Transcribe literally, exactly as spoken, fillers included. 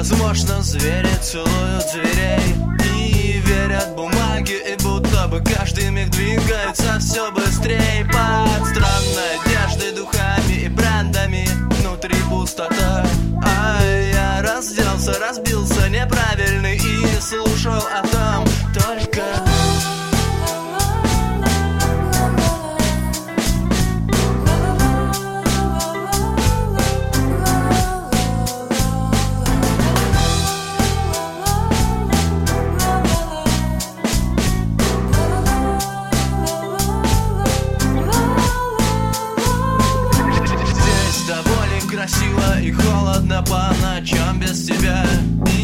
Возможно, звери целуют зверей и верят бумаге, и будто бы каждый миг двигается все быстрее. Под странной одеждой, духами и брендами внутри пустота. А я разделся, разбился неправильный и слушал о том только. Красиво и холодно по ночам без тебя.